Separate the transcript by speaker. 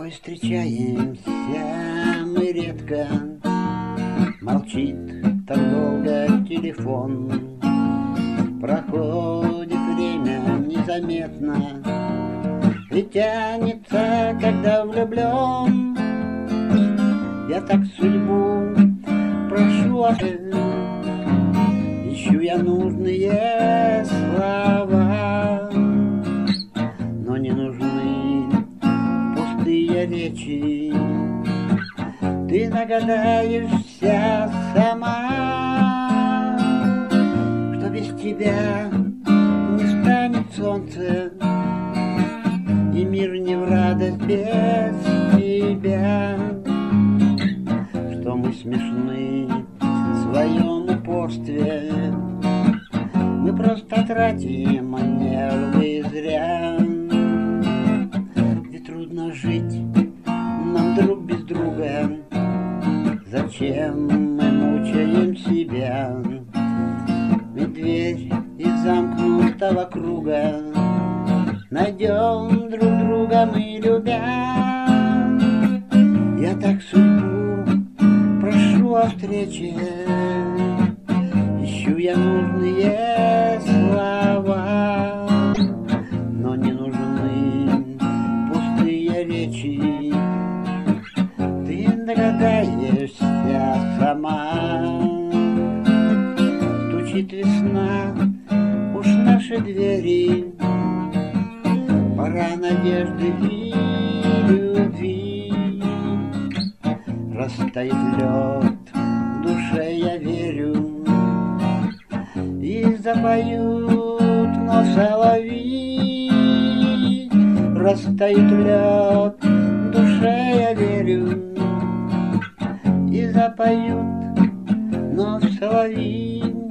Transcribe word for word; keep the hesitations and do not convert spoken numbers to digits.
Speaker 1: тобой встречаемся мы редко, молчит так долго телефон. Проходит время незаметно и тянется, когда влюблен. Я так судьбу прошу, ищу я нужные слова, но не нужны пустые речи. Ты нагадаешься сама, что без тебя не станет солнце, и мир не в радость без тебя. Что мы смешны в своем упорстве, мы просто тратим нервы зря. Ведь трудно жить нам друг без друга, зачем мы мучаем себя? Ведь дверь из замкнутого круга найдем друг друга мы, любя. Я так судьбу прошу о встрече, ищу я нужные слова, но не нужны пустые речи. Ты догадаешься сама. Стучит весна уж наши двери, пора надежды и любви. Растает лед в душе, я верю, и запоют вновь соловьи. Растает лед в душе, я верю, и запоют вновь соловьи.